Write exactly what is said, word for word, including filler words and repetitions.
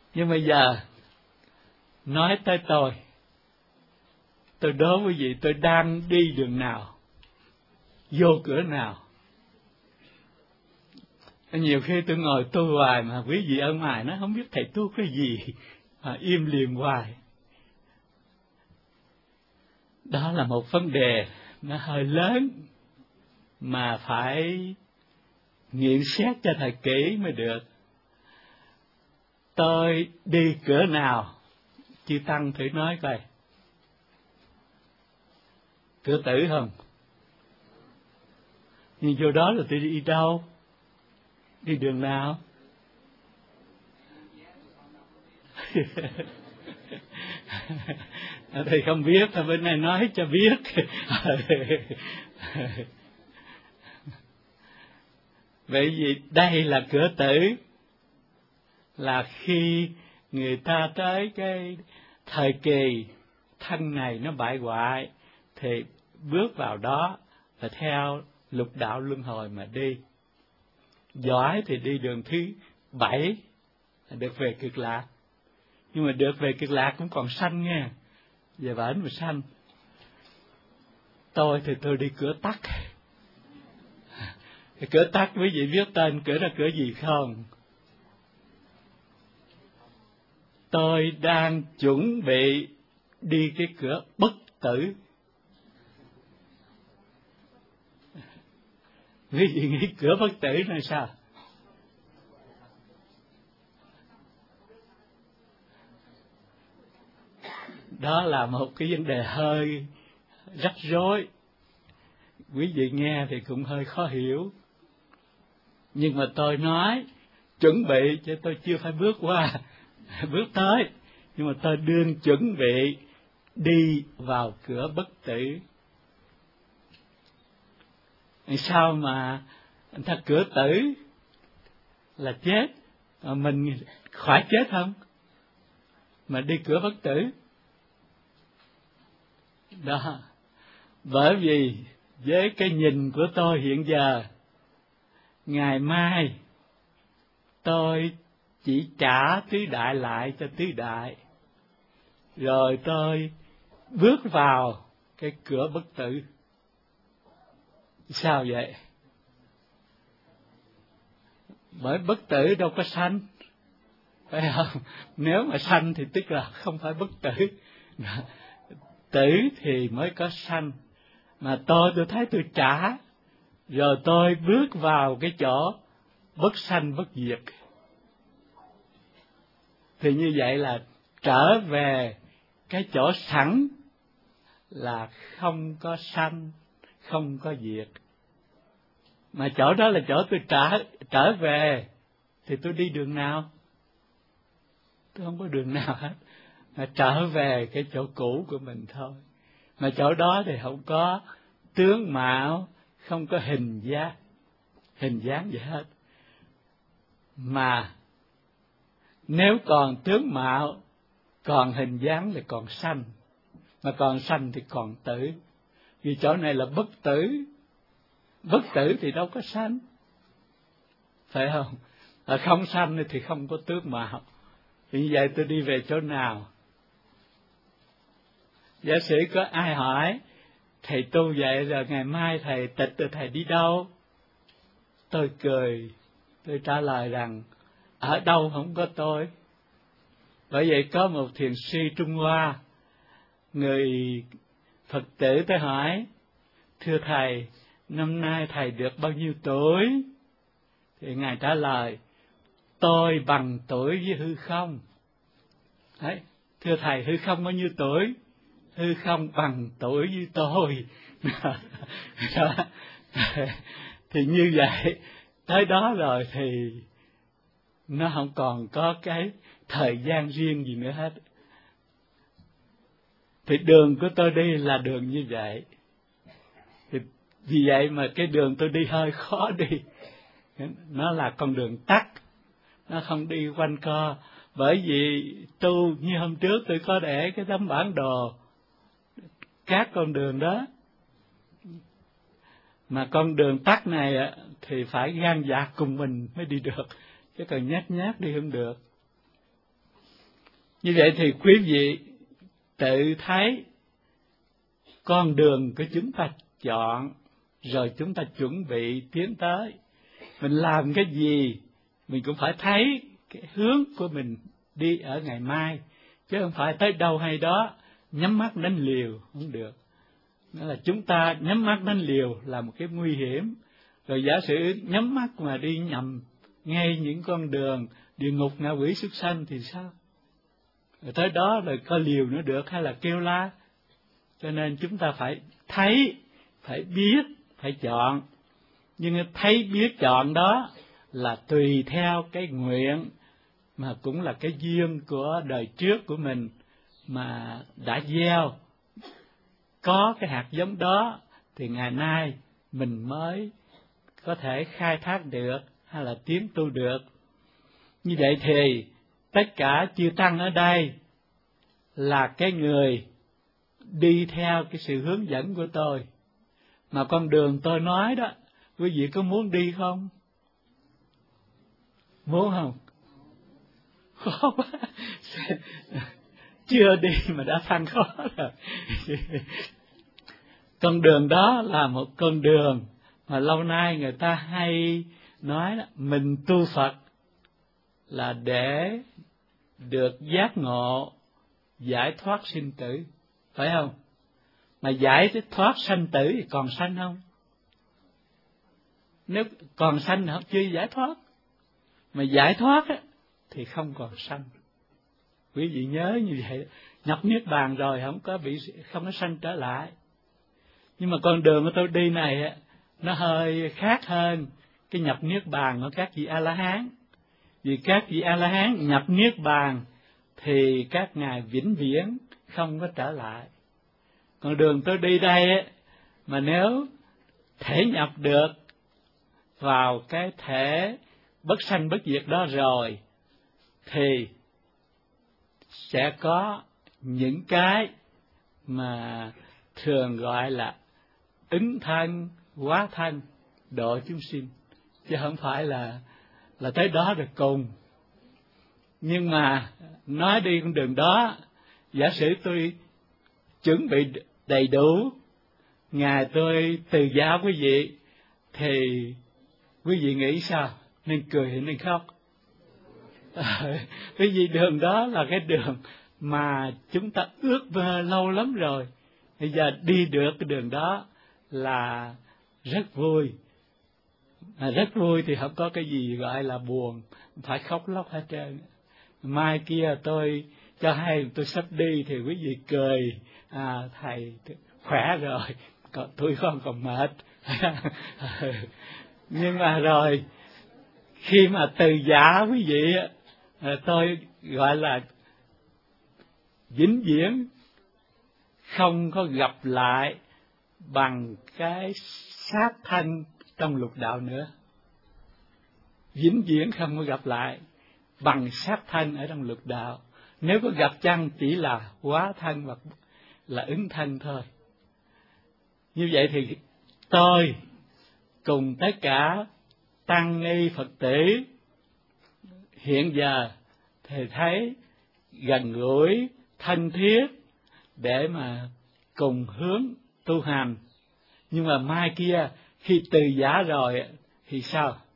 Nhưng bây giờ nói tới tôi, tôi đố quý vị tôi đang đi đường nào, vô cửa nào. Nhiều khi tôi ngồi tu hoài mà quý vị ở ngoài nó không biết thầy tu cái gì mà im lìm hoài. Đó là một vấn đề nó hơi lớn mà phải nghiệm xét cho thật kỹ mới được. Tôi đi cửa nào? Chư Tăng thử nói coi. Cửa tử không? Nhưng vô đó là tôi đi đâu? Đi đường nào? Thầy không biết, thầy bên này nói cho biết. Vậy vì đây là cửa tử, là khi người ta tới cái thời kỳ thân này nó bại hoại, thì bước vào đó là theo lục đạo luân hồi mà đi. Giỏi thì đi đường thứ bảy, được về Cực Lạc. Nhưng mà được về Cực Lạc cũng còn sanh nha, về bển mà sanh. Tôi thì tôi đi cửa tắt. Cửa tắt quý vị biết tên cửa đó cửa gì không? Tôi đang chuẩn bị đi cái cửa bất tử. Quý vị nghĩ cửa bất tử là sao? Đó là một cái vấn đề hơi rắc rối. Quý vị nghe thì cũng hơi khó hiểu. Nhưng mà tôi nói chuẩn bị chứ tôi chưa phải bước qua, bước tới. Nhưng mà tôi đương chuẩn bị đi vào cửa bất tử. Sao mà người ta cửa tử là chết, mà mình khỏi chết không? Mà đi cửa bất tử. Đó, bởi vì với cái nhìn của tôi hiện giờ, ngày mai tôi chỉ trả tứ đại lại cho tứ đại, rồi tôi bước vào cái cửa bất tử. Sao vậy? Bởi bất tử đâu có sanh, phải không? Nếu mà sanh thì tức là không phải bất tử. Tử thì mới có sanh. Mà tôi tôi thấy tôi trả, rồi tôi bước vào cái chỗ bất sanh bất diệt. Thì như vậy là trở về cái chỗ sẵn là không có sanh, không có diệt. Mà chỗ đó là chỗ tôi trở, trở về, thì tôi đi đường nào? Tôi không có đường nào hết. Mà trở về cái chỗ cũ của mình thôi. Mà chỗ đó thì không có tướng mạo, không có hình dáng, hình dáng gì hết. Mà nếu còn tướng mạo, còn hình dáng thì còn sanh. Mà còn sanh thì còn tử. Vì chỗ này là bất tử. Bất tử thì đâu có sanh, phải không? Ở không sanh thì không có tướng mạo. Vì như vậy tôi đi về chỗ nào? Giả sử có ai hỏi, thầy tu vậy rồi ngày mai thầy tịch rồi thầy đi đâu? Tôi cười, tôi trả lời rằng, ở đâu không có tôi. Bởi vậy có một thiền sư Trung Hoa, người Phật tử tới hỏi, thưa thầy, năm nay thầy được bao nhiêu tuổi? Thì ngài trả lời, tôi bằng tuổi với hư không. Đấy, thưa thầy, hư không bao nhiêu tuổi? Hư không bằng tuổi với tôi. Đó. Thì như vậy, tới đó rồi thì nó không còn có cái thời gian riêng gì nữa hết. Thì đường của tôi đi là đường như vậy. Thì vì vậy mà cái đường tôi đi hơi khó đi. Nó là con đường tắt, nó không đi quanh co. Bởi vì tu như hôm trước tôi có để cái tấm bản đồ các con đường đó. Mà con đường tắt này thì phải gan dạ cùng mình mới đi được, chứ còn nhát nhát đi không được. Như vậy thì quý vị tự thấy con đường của chúng ta chọn, rồi chúng ta chuẩn bị tiến tới. Mình làm cái gì, mình cũng phải thấy cái hướng của mình đi ở ngày mai, chứ không phải tới đâu hay đó, nhắm mắt đánh liều, không được. Đó là chúng ta nhắm mắt đánh liều là một cái nguy hiểm. Rồi giả sử nhắm mắt mà đi nhầm ngay những con đường địa ngục, ngạ quỷ, súc sanh thì sao? Rồi tới đó rồi có liều nữa được hay là kêu la? Cho nên chúng ta phải thấy, phải biết, phải chọn. Nhưng thấy biết chọn đó là tùy theo cái nguyện, mà cũng là cái duyên của đời trước của mình mà đã gieo. Có cái hạt giống đó thì ngày nay mình mới có thể khai thác được hay là tiến tu được. Như vậy thì tất cả chư tăng ở đây là cái người đi theo cái sự hướng dẫn của tôi. Mà con đường tôi nói đó, quý vị có muốn đi không? Muốn không? Khó quá. Chưa đi mà đã than khó rồi. Con đường đó là một con đường mà lâu nay người ta hay nói đó, mình tu Phật là để được giác ngộ, giải thoát sinh tử, phải không? Mà giải thoát sanh tử thì còn sanh không? Nếu còn sanh thì chưa giải thoát, mà giải thoát á, thì không còn sanh. Quý vị nhớ như vậy, nhập niết bàn rồi không có bị không có sanh trở lại. Nhưng mà con đường của tôi đi này á, nó hơi khác hơn cái nhập niết bàn của các vị A La Hán. Vì các vị A La Hán nhập niết bàn thì các ngài vĩnh viễn không có trở lại. Còn đường tôi đi đây á, mà nếu thể nhập được vào cái thể bất sanh bất diệt đó rồi thì sẽ có những cái mà thường gọi là ứng thân, hóa thân, độ chúng sinh, chứ không phải là là tới đó rồi cùng. Nhưng mà nói đi con đường đó, giả sử tôi chuẩn bị đầy đủ, ngày tôi từ giáo quý vị, thì quý vị nghĩ sao? Nên cười hay nên khóc? Cái gì đường đó là cái đường mà chúng ta ước mơ lâu lắm rồi. Bây giờ đi được cái đường đó là rất vui. À, rất vui thì không có cái gì gọi là buồn, phải khóc lóc hết trơn. Mai kia tôi cho hay tôi sắp đi thì quý vị cười, à, thầy khỏe rồi, còn tôi không còn mệt. Nhưng mà rồi khi mà từ giả quý vị, tôi gọi là vĩnh viễn không có gặp lại bằng cái xác thân trong lục đạo nữa. Vĩnh viễn không có gặp lại bằng xác thân ở trong lục đạo. Nếu có gặp chăng chỉ là hóa thân hoặc là ứng thân thôi. Như vậy thì tôi cùng tất cả tăng ni Phật tử hiện giờ thì thấy gần gũi, thân thiết để mà cùng hướng tu hành. Nhưng mà mai kia khi từ giả rồi thì sao?